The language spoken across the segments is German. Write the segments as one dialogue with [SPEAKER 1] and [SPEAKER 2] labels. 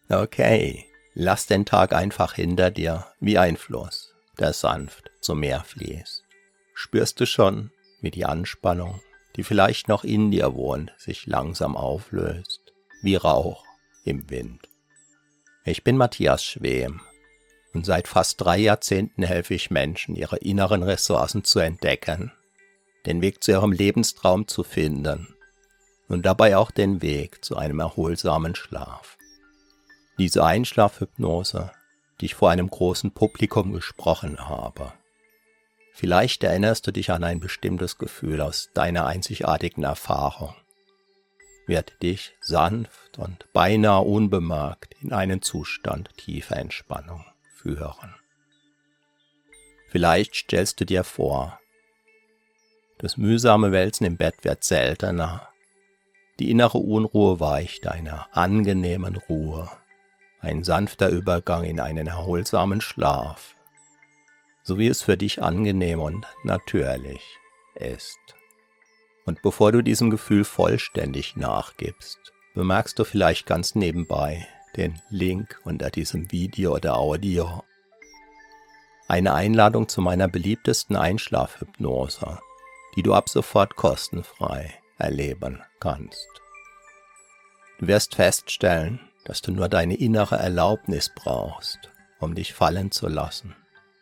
[SPEAKER 1] Okay, lass den Tag einfach hinter dir wie ein Fluss, der sanft zum Meer fließt. Spürst du schon, wie die Anspannung, die vielleicht noch in dir wohnt, sich langsam auflöst, wie Rauch im Wind. Ich bin Matthias Schwem und seit fast 3 Jahrzehnten helfe ich Menschen, ihre inneren Ressourcen zu entdecken, den Weg zu ihrem Lebenstraum zu finden und dabei auch den Weg zu einem erholsamen Schlaf. Diese Einschlafhypnose, die ich vor einem großen Publikum gesprochen habe. Vielleicht erinnerst du dich an ein bestimmtes Gefühl aus deiner einzigartigen Erfahrung, wird dich sanft und beinahe unbemerkt in einen Zustand tiefer Entspannung führen. Vielleicht stellst du dir vor, das mühsame Wälzen im Bett wird seltener, die innere Unruhe weicht einer angenehmen Ruhe, ein sanfter Übergang in einen erholsamen Schlaf, so wie es für dich angenehm und natürlich ist. Und bevor du diesem Gefühl vollständig nachgibst, bemerkst du vielleicht ganz nebenbei den Link unter diesem Video oder Audio. Eine Einladung zu meiner beliebtesten Einschlafhypnose, die du ab sofort kostenfrei erleben kannst. Du wirst feststellen, dass du nur deine innere Erlaubnis brauchst, um dich fallen zu lassen.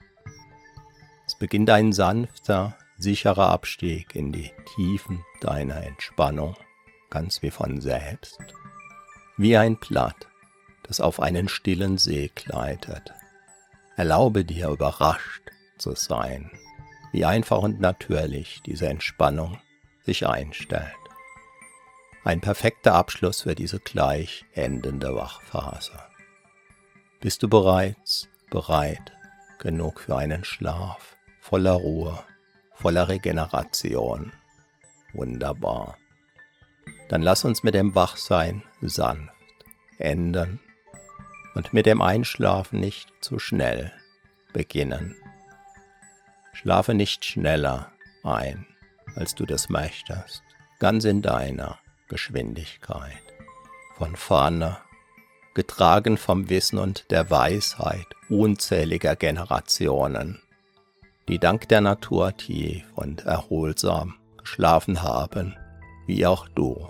[SPEAKER 1] Es beginnt ein sanfter, sicherer Abstieg in die Tiefen deiner Entspannung, ganz wie von selbst. Wie ein Blatt, das auf einen stillen See gleitet. Erlaube dir, überrascht zu sein, wie einfach und natürlich diese Entspannung sich einstellt. Ein perfekter Abschluss für diese gleich endende Wachphase. Bist du bereits bereit genug für einen Schlaf voller Ruhe, voller Regeneration? Wunderbar. Dann lass uns mit dem Wachsein sanft enden und mit dem Einschlafen nicht zu schnell beginnen. Schlafe nicht schneller ein, als du das möchtest, ganz in deiner Geschwindigkeit. Von vorne, getragen vom Wissen und der Weisheit unzähliger Generationen, die dank der Natur tief und erholsam geschlafen haben, wie auch du.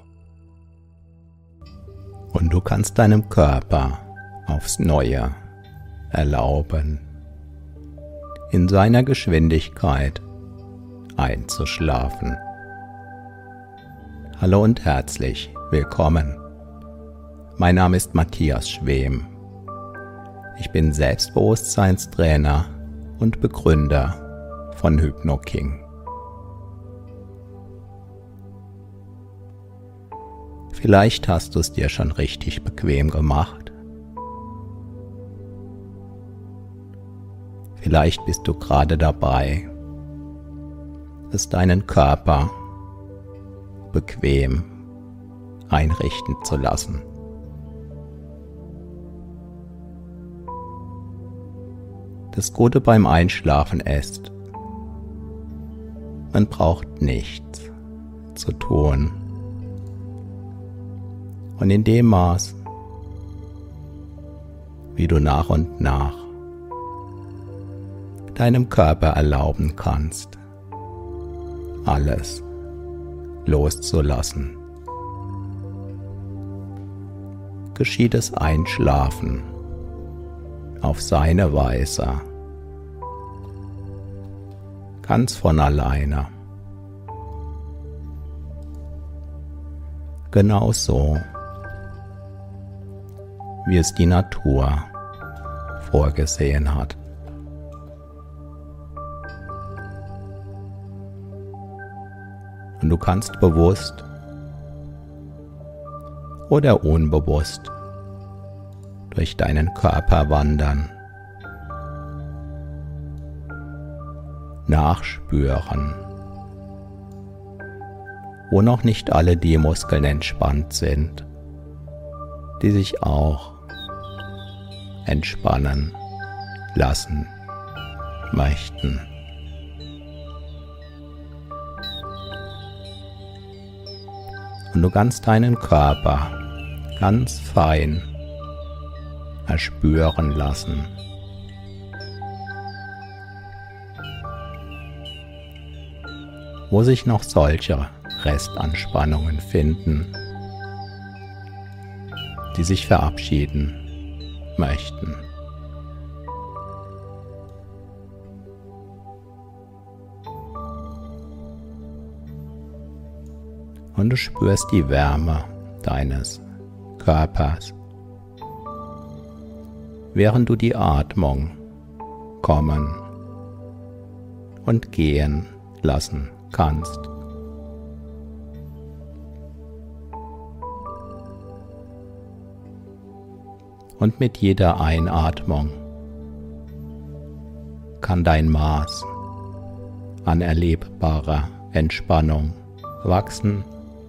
[SPEAKER 1] Und du kannst deinem Körper aufs Neue erlauben, in seiner Geschwindigkeit einzuschlafen. Hallo und herzlich willkommen. Mein Name ist Matthias Schwem. Ich bin Selbstbewusstseinstrainer und Begründer von HypnoKing. Vielleicht hast du es dir schon richtig bequem gemacht. Vielleicht bist du gerade dabei, es deinen Körper bequem einrichten zu lassen. Das Gute beim Einschlafen ist, man braucht nichts zu tun. Und in dem Maß, wie du nach und nach deinem Körper erlauben kannst, alles loszulassen, geschieht das Einschlafen auf seine Weise, ganz von alleine. Genauso, wie es die Natur vorgesehen hat. Und du kannst bewusst oder unbewusst durch deinen Körper wandern, nachspüren, wo noch nicht alle die Muskeln entspannt sind, die sich auch entspannen lassen möchten. Und du kannst deinen Körper ganz fein erspüren lassen. Wo sich noch solche Restanspannungen finden, die sich verabschieden möchten. Und du spürst die Wärme deines Körpers, während du die Atmung kommen und gehen lassen kannst. Und mit jeder Einatmung kann dein Maß an erlebbarer Entspannung wachsen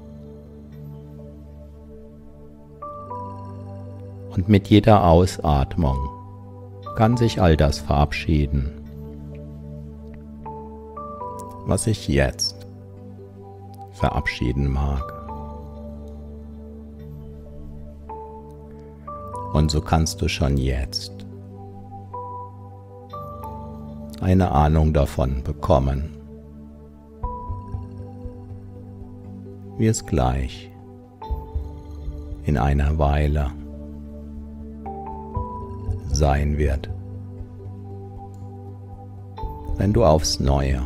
[SPEAKER 1] und mit jeder Ausatmung kann sich all das verabschieden, was sich jetzt verabschieden mag. Und so kannst du schon jetzt eine Ahnung davon bekommen, wie es gleich in einer Weile sein wird, wenn du aufs Neue,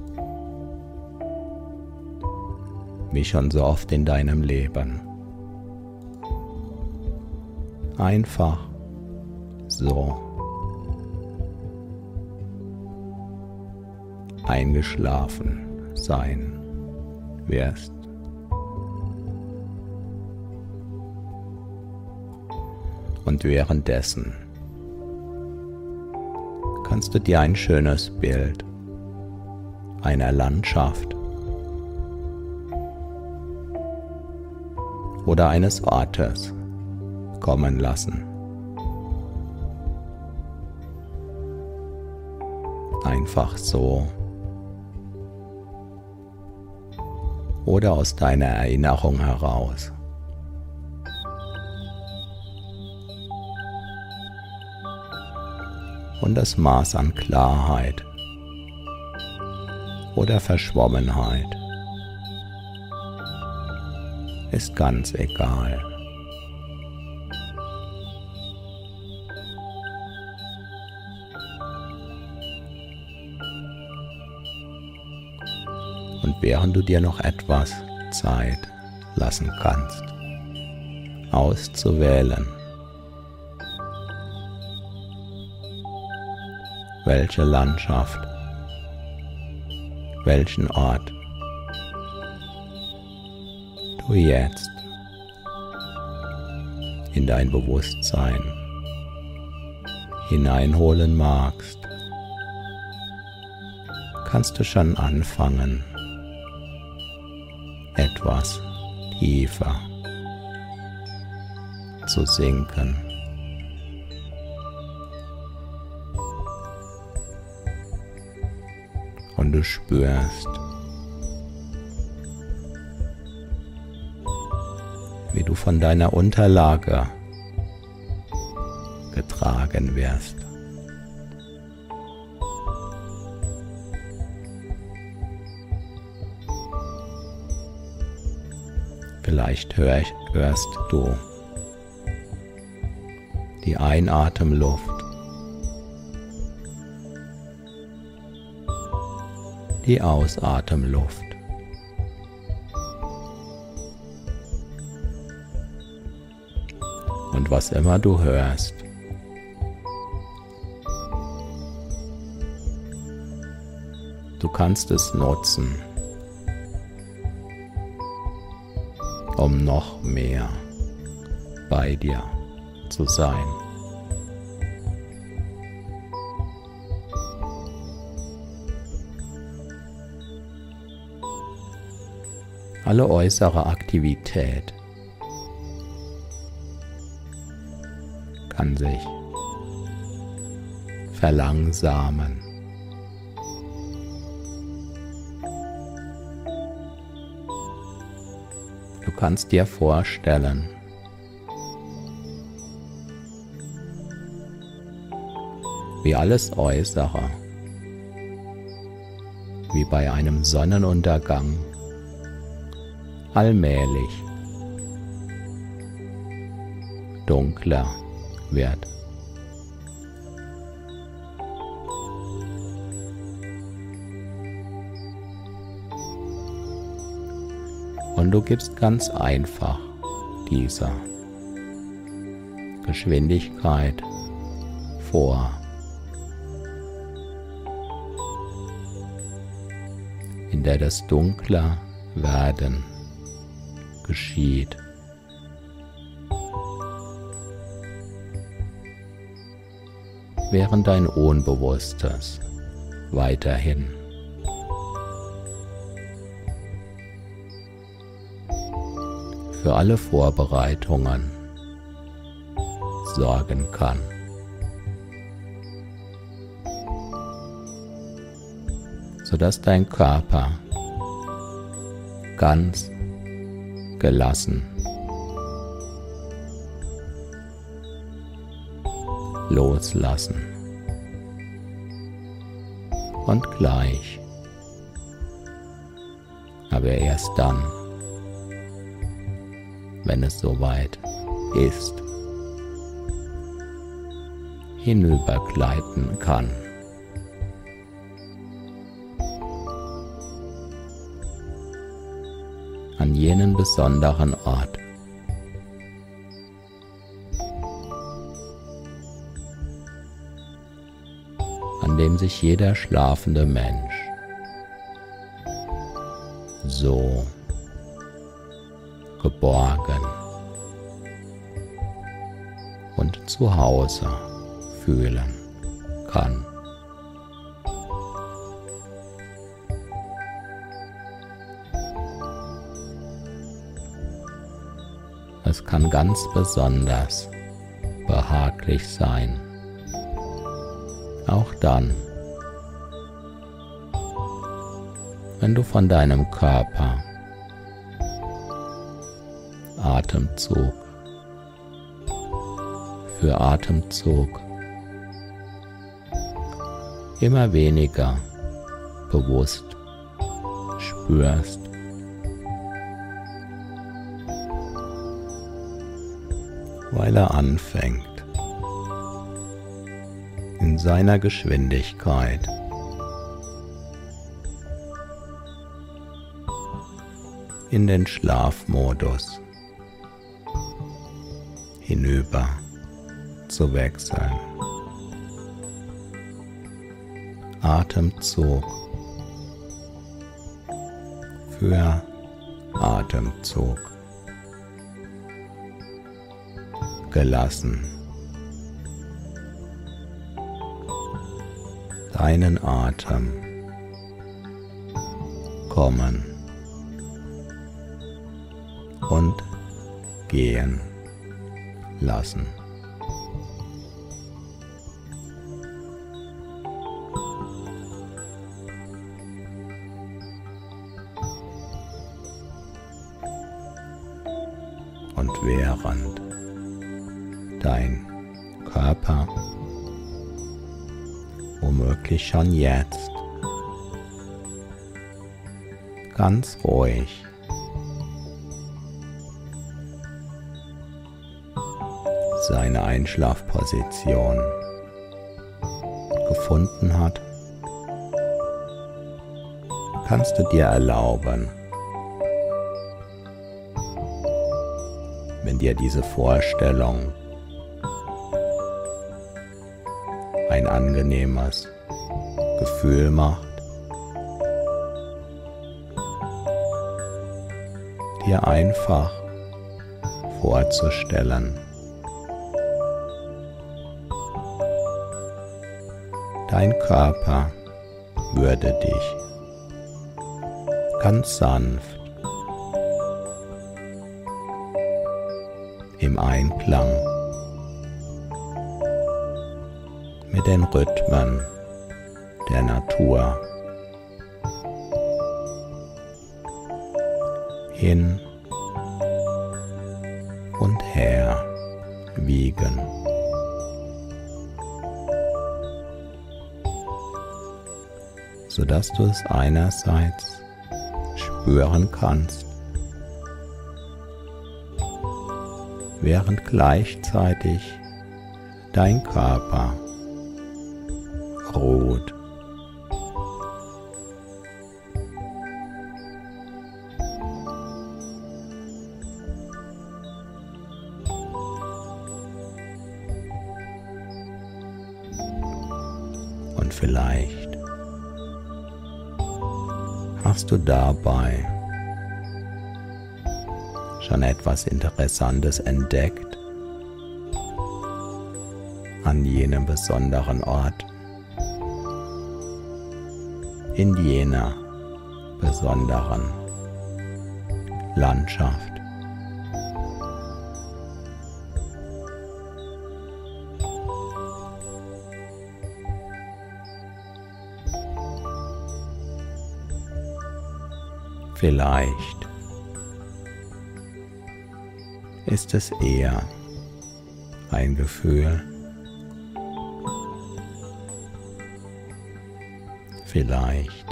[SPEAKER 1] wie schon so oft in deinem Leben, einfach so eingeschlafen sein wirst. Und währenddessen kannst du dir ein schönes Bild einer Landschaft oder eines Ortes kommen lassen. Einfach so oder aus deiner Erinnerung heraus. Und das Maß an Klarheit oder Verschwommenheit ist ganz egal. Und während du dir noch etwas Zeit lassen kannst, auszuwählen, welche Landschaft, welchen Ort du jetzt in dein Bewusstsein hineinholen magst, kannst du schon anfangen, etwas tiefer zu sinken. Und du spürst, wie du von deiner Unterlage getragen wirst. Vielleicht hörst du die Einatemluft, die Ausatemluft. Und was immer du hörst, du kannst es nutzen, um noch mehr bei dir zu sein. Alle äußere Aktivität kann sich verlangsamen. Du kannst dir vorstellen, wie alles Äußere, wie bei einem Sonnenuntergang, allmählich dunkler wird. Und du gibst ganz einfach dieser Geschwindigkeit vor. In der das dunkler werden geschieht. Während dein Unbewusstes weiterhin für alle Vorbereitungen sorgen kann. Sodass dein Körper ganz gelassen loslassen und gleich, aber erst dann, wenn es soweit ist, hinübergleiten kann. An jenen besonderen Ort, an dem sich jeder schlafende Mensch so geborgen und zu Hause fühlen kann. Es kann ganz besonders behaglich sein, auch dann, wenn du von deinem Körper Atemzug für Atemzug immer weniger bewusst spürst. Weil er anfängt, in seiner Geschwindigkeit in den Schlafmodus hinüber zu wechseln. Atemzug für Atemzug. Gelassen. Deinen Atem kommen und gehen lassen. Und während dein Körper womöglich schon jetzt ganz ruhig seine Einschlafposition gefunden hat, kannst du dir erlauben, wenn dir diese Vorstellung ein angenehmes Gefühl macht, dir einfach vorzustellen, dein Körper würde dich ganz sanft im Einklang mit den Rhythmen der Natur hin und her wiegen. sodass du es einerseits spüren kannst, während gleichzeitig dein Körper ruht. Und vielleicht hast du dabei schon etwas Interessantes entdeckt an jenem besonderen Ort, in jener besonderen Landschaft. Vielleicht ist es eher ein Gefühl, vielleicht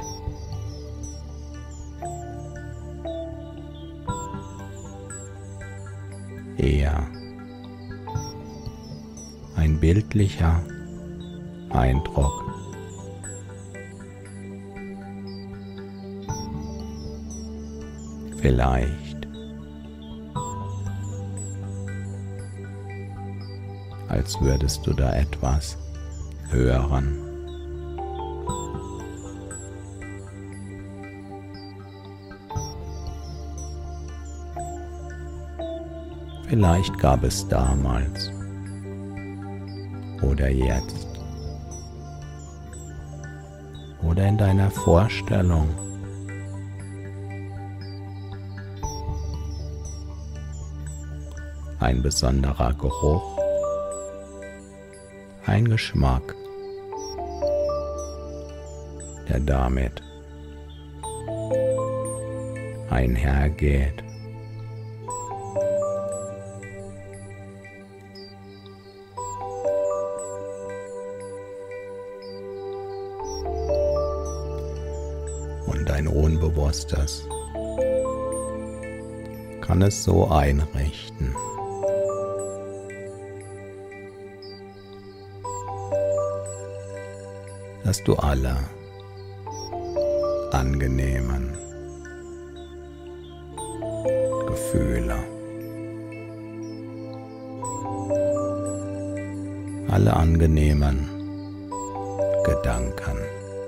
[SPEAKER 1] eher ein bildlicher Eindruck. Vielleicht als würdest du da etwas hören. Vielleicht gab es damals oder jetzt oder in deiner Vorstellung ein besonderer Geruch, ein Geschmack, der damit einhergeht. Und dein Unbewusstes kann es so einrichten, dass du alle angenehmen Gefühle, alle angenehmen Gedanken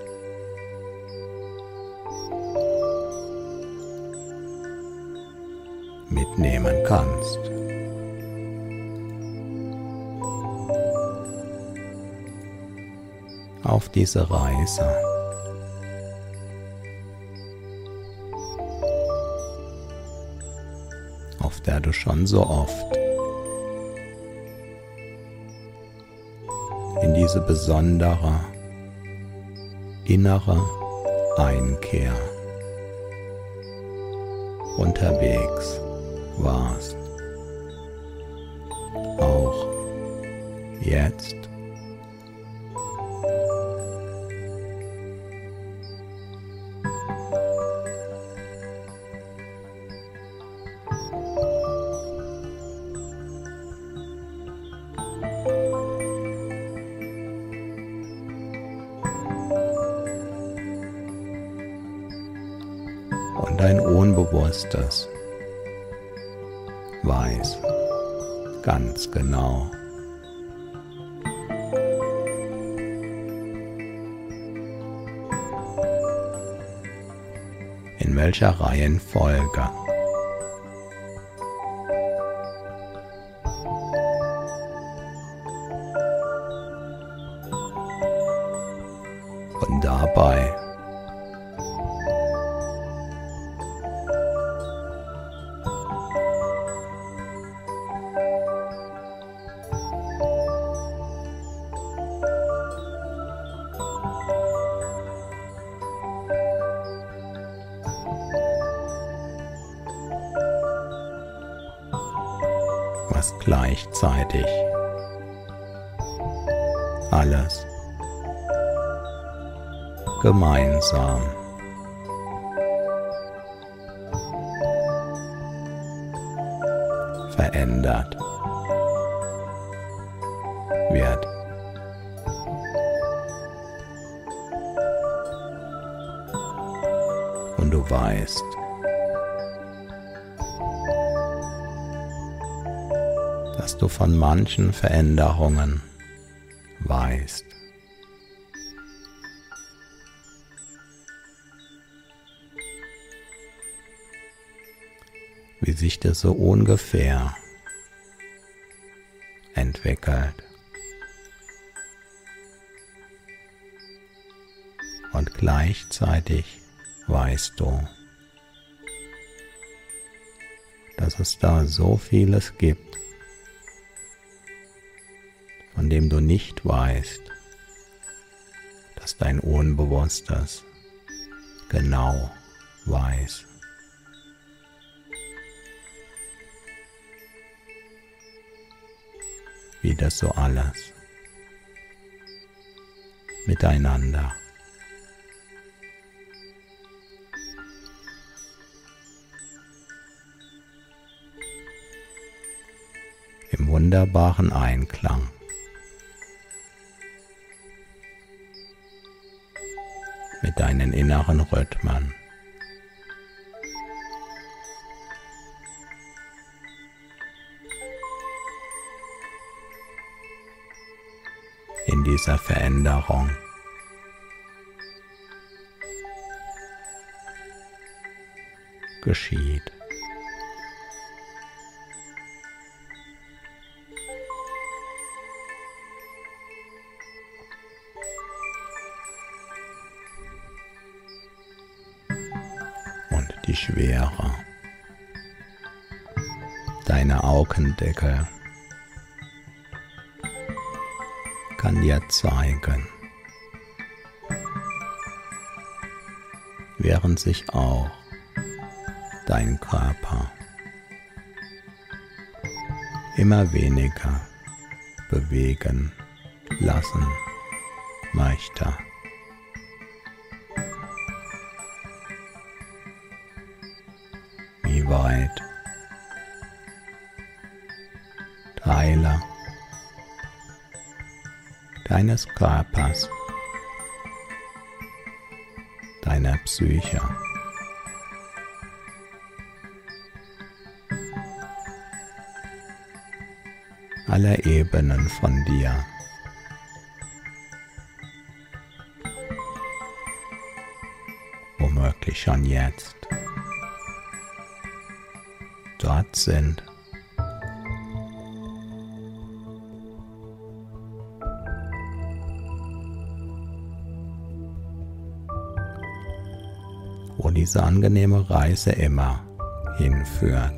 [SPEAKER 1] mitnehmen kannst. Auf diese Reise. Auf der du schon so oft in diese besondere innere Einkehr unterwegs warst. Auch jetzt. Und dein Unbewusstes weiß ganz genau, in welcher Reihenfolge und dabei was gleichzeitig gemeinsam verändert wird. Und du weißt, dass du von manchen Veränderungen weißt. Wie sich das so ungefähr entwickelt. Und gleichzeitig weißt du, dass es da so vieles gibt, von dem du nicht weißt, dass dein Unbewusstes genau weiß. Wie das so alles miteinander im wunderbaren Einklang mit deinen inneren Rhythmen in dieser Veränderung geschieht. Und die Schwere deiner Augendeckel kann dir zeigen, während sich auch dein Körper immer weniger bewegen lassen möchte. Wie weit Teile deines Körpers, deiner Psyche aller Ebenen von dir womöglich schon jetzt dort sind, wo diese angenehme Reise immer hinführt.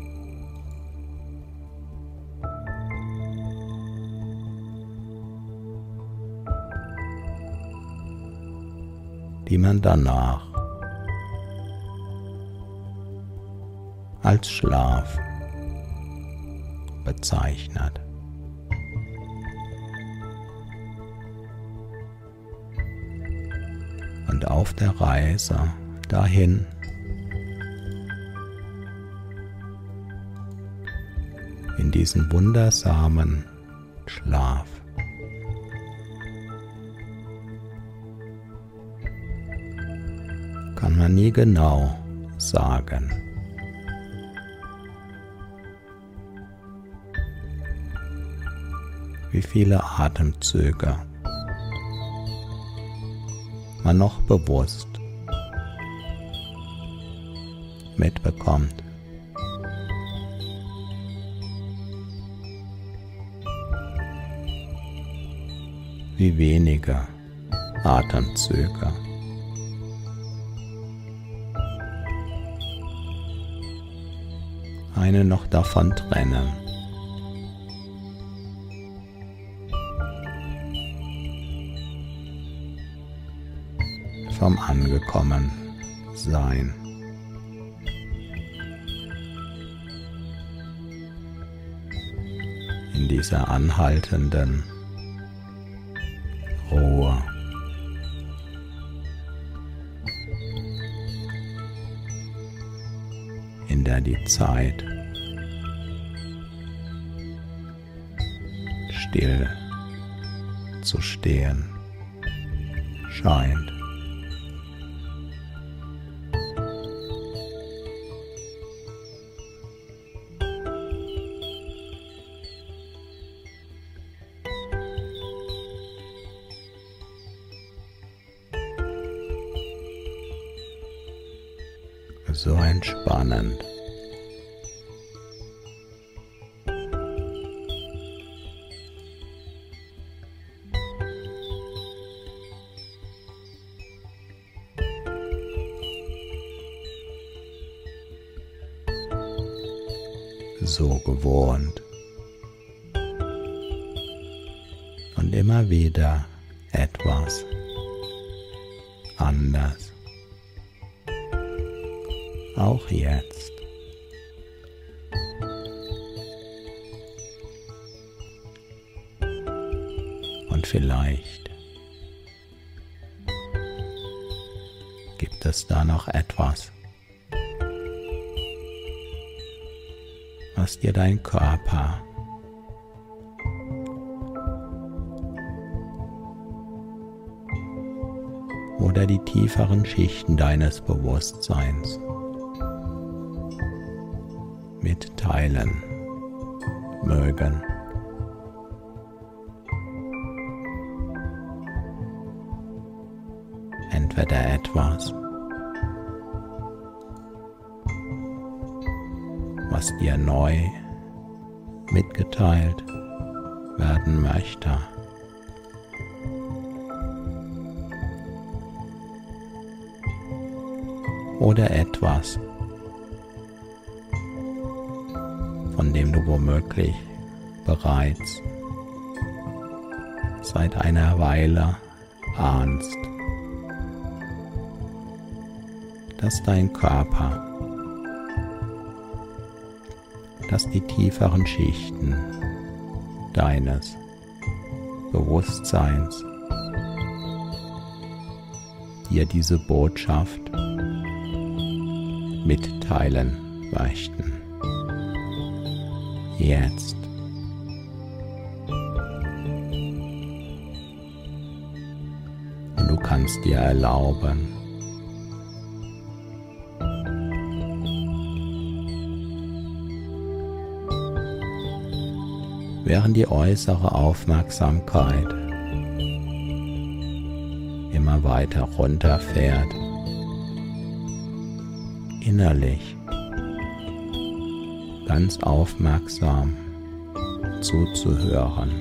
[SPEAKER 1] Die man danach als Schlaf bezeichnet. Und auf der Reise dahin in diesen wundersamen Schlaf kann man nie genau sagen, wie viele Atemzüge man noch bewusst mitbekommt. Wie wenige Atemzüge eine noch davon trennen, vom Angekommensein. In dieser anhaltenden Ruhe der die Zeit still zu stehen scheint. So entspannend. So gewohnt. Und immer wieder etwas anders. Auch jetzt. Und vielleicht gibt es da noch etwas, was dir dein Körper oder die tieferen Schichten deines Bewusstseins mitteilen mögen. Entweder etwas, was dir neu mitgeteilt werden möchte, oder etwas, von dem du womöglich bereits seit einer Weile ahnst, dass dein Körper, dass die tieferen Schichten deines Bewusstseins dir diese Botschaft mitteilen möchten. Jetzt. Und du kannst dir erlauben, während die äußere Aufmerksamkeit immer weiter runterfährt, innerlich ganz aufmerksam zuzuhören,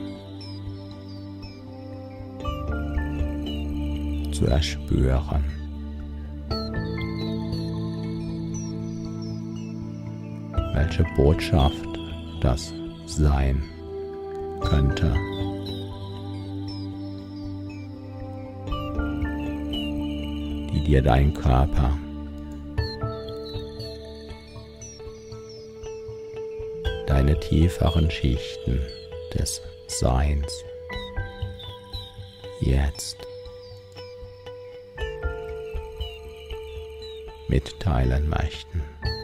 [SPEAKER 1] zu erspüren, welche Botschaft das sein könnte. Die dir dein Körper deine tieferen Schichten des Seins jetzt mitteilen möchten.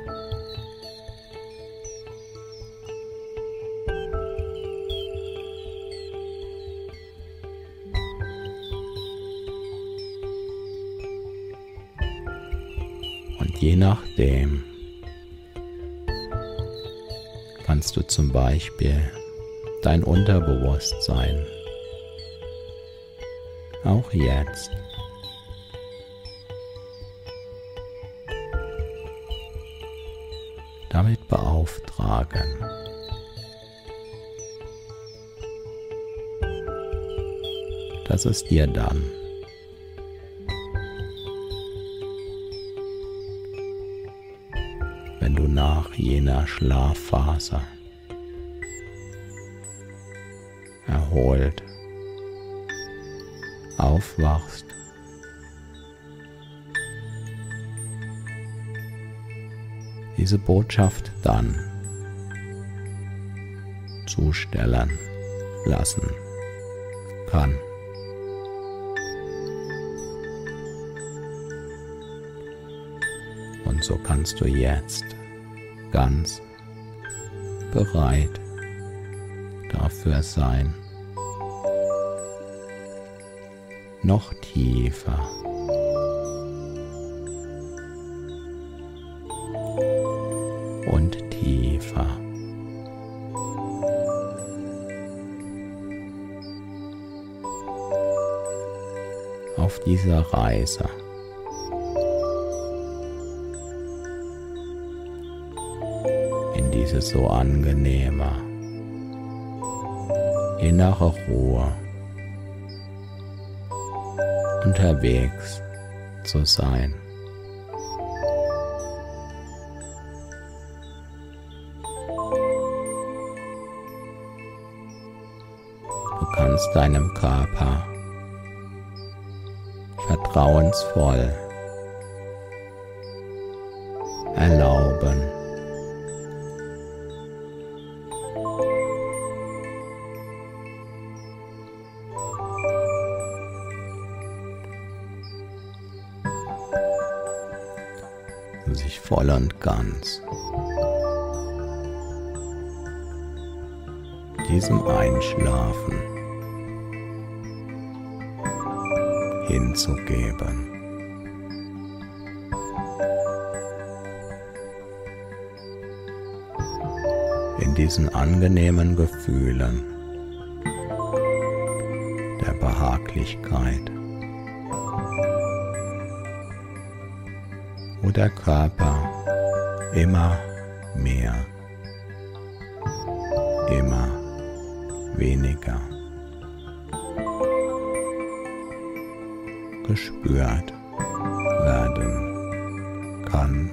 [SPEAKER 1] Und je nachdem kannst du zum Beispiel dein Unterbewusstsein auch jetzt damit beauftragen, dass es dir dann wenn du nach jener Schlafphase erholt aufwachst, diese Botschaft dann zustellen lassen kann. Und so kannst du jetzt ganz bereit dafür sein. Noch tiefer. Und tiefer. Auf dieser Reise. In diese so angenehme innere Ruhe unterwegs zu sein. Du kannst deinem Körper vertrauensvoll erlauben, sich voll und ganz diesem Einschlafen hinzugeben. In diesen angenehmen Gefühlen der Behaglichkeit, wo der Körper immer mehr, immer weniger gespürt werden kann.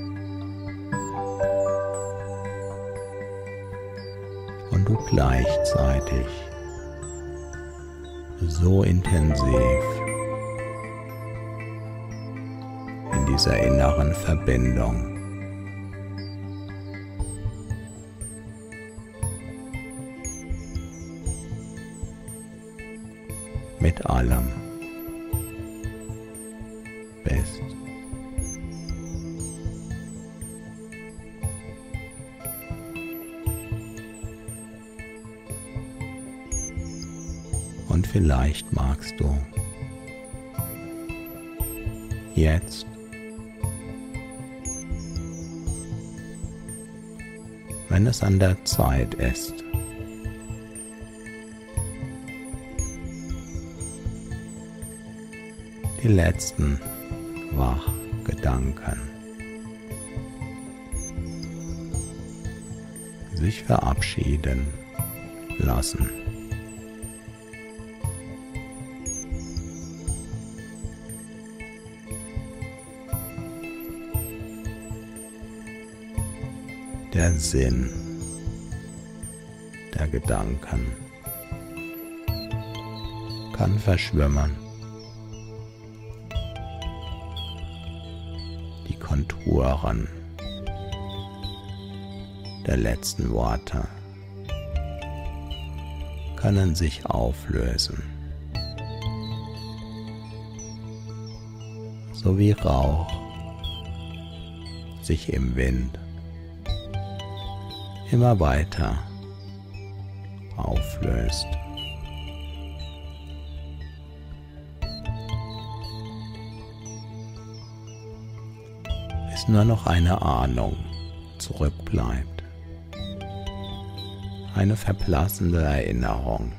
[SPEAKER 1] Und du gleichzeitig so intensiv in dieser inneren Verbindung mit allem bist. Und vielleicht magst du jetzt wenn es an der Zeit ist, die letzten Wachgedanken sich verabschieden lassen. Der Sinn der Gedanken kann verschwimmen. Die Konturen der letzten Worte können sich auflösen, so wie Rauch sich im Wind immer weiter auflöst. Bis nur noch eine Ahnung zurückbleibt, eine verblassende Erinnerung,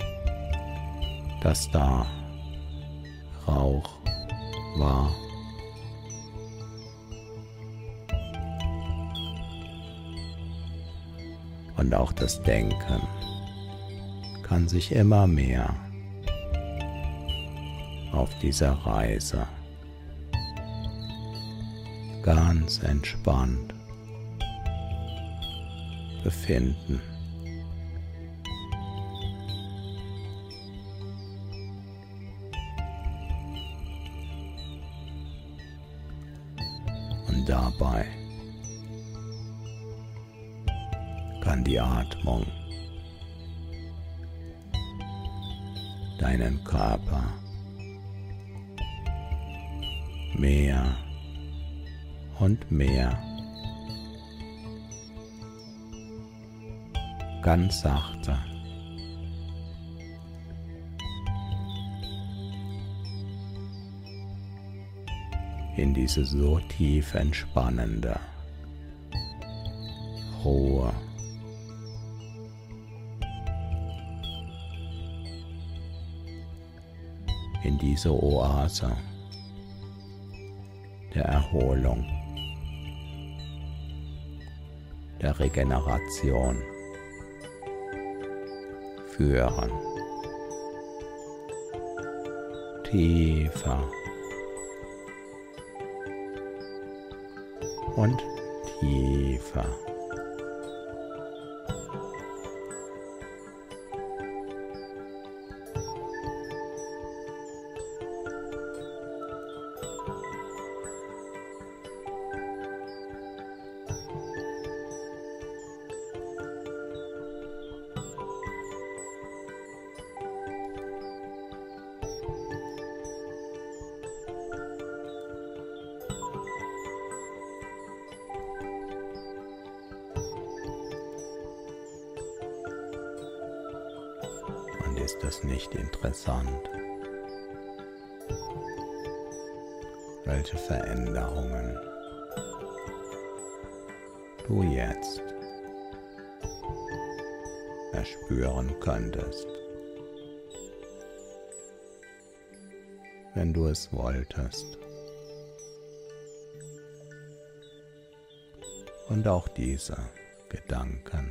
[SPEAKER 1] dass da Rauch war. Und auch das Denken kann sich immer mehr auf dieser Reise ganz entspannt befinden. Und dabei kann die Atmung deinen Körper mehr und mehr
[SPEAKER 2] ganz sachte. In diese so tief entspannende Ruhe. In diese Oase der Erholung, der Regeneration führen. Tiefer und tiefer. Ist es nicht interessant, welche Veränderungen du jetzt erspüren könntest, wenn du es wolltest? Und auch diese Gedanken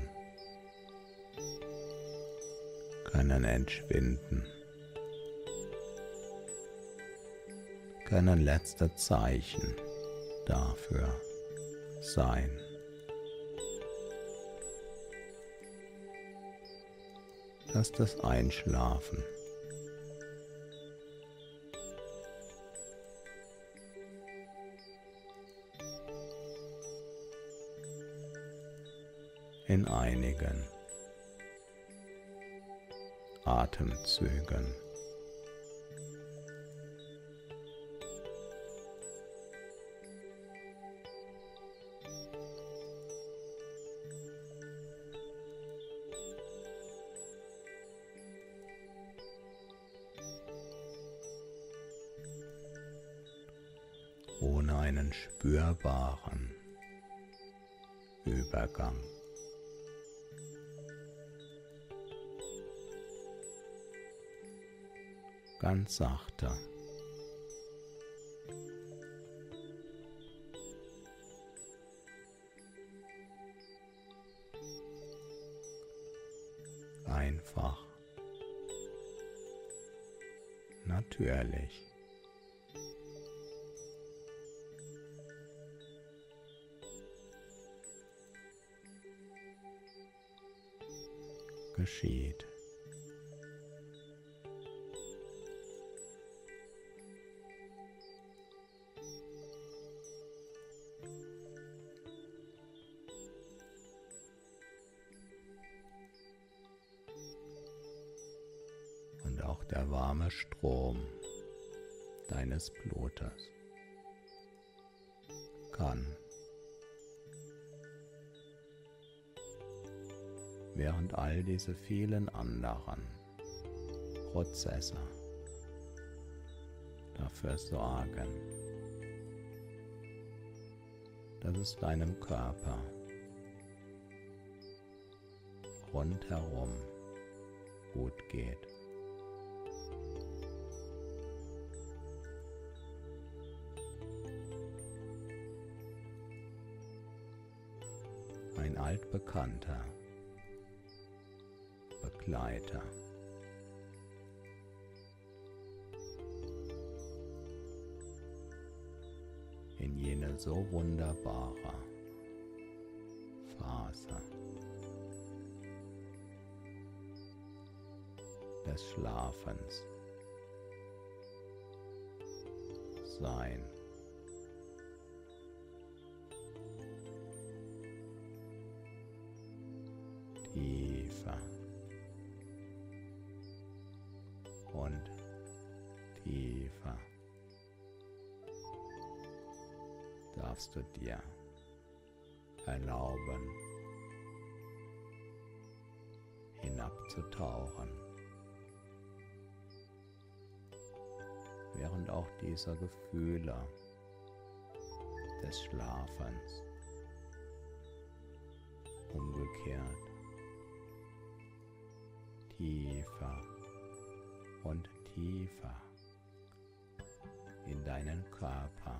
[SPEAKER 2] können entschwinden, können letzte Zeichen dafür sein, dass das Einschlafen in einigen Atemzügen ohne einen spürbaren Übergang ganz sachte einfach natürlich geschieht. Und auch der warme Strom deines Blutes kann, während all diese vielen anderen Prozesse dafür sorgen, dass es deinem Körper rundherum gut geht. Ein altbekannter Begleiter in jene so wunderbare Phase des Schlafens sein. Tiefer und tiefer darfst du dir erlauben, hinabzutauchen, während auch dieser Gefühle des Schlafens umgekehrt tiefer und tiefer in deinen Körper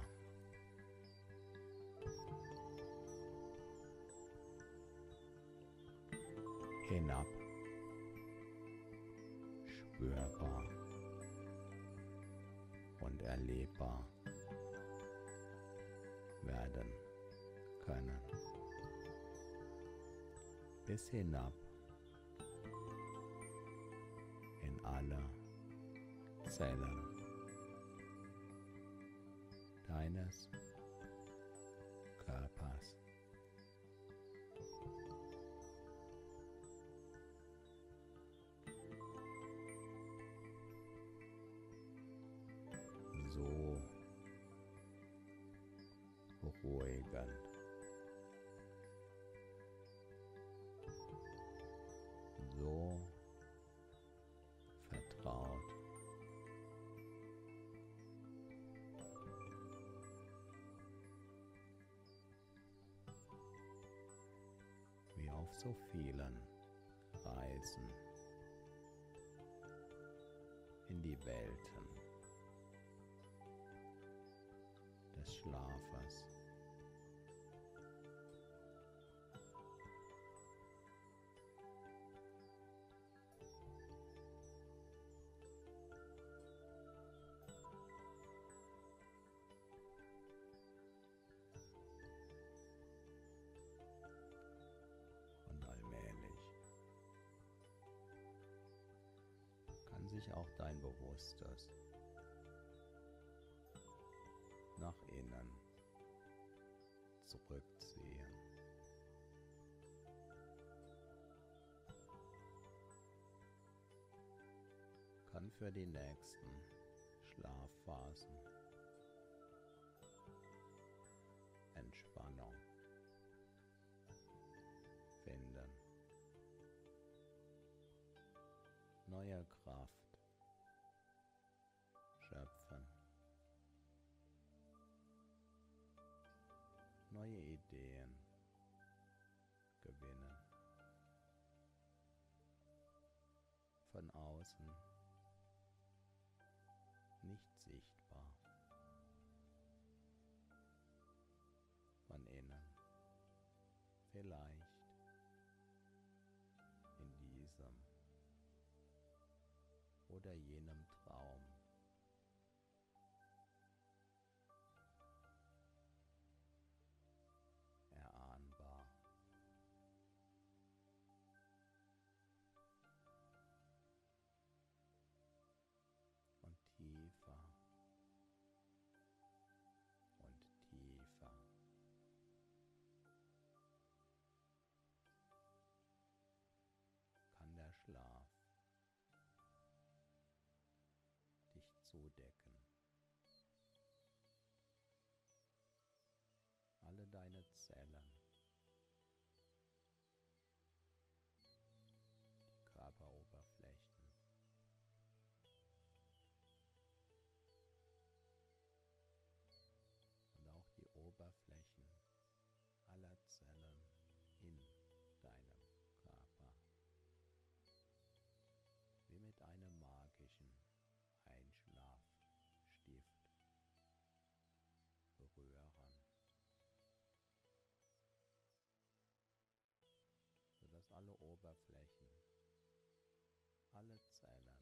[SPEAKER 2] hinab spürbar und erlebbar werden können, bis hinab in alle Zellen deines Körpers. So beruhigend, so vertraut, wie auf so vielen Reisen in die Welten des Schlafes. Und allmählich kann sich auch dein Bewusstes nach innen zurückziehen. Kann für die nächsten Schlafphasen Entspannung finden, neue Kraft schöpfen, neue Ideen gewinnen, von außen nicht sichtbar, von innen vielleicht in diesem oder jenem Traum erahnbar. Und tiefer und tiefer kann der Schlaf dich zudecken. Alle deine Zellen, die Körperoberflächen, und auch die Oberflächen aller Zellen in deinem Körper, wie mit einem magischen Einschlafstift berühren, sodass alle Oberflächen, alle Zellen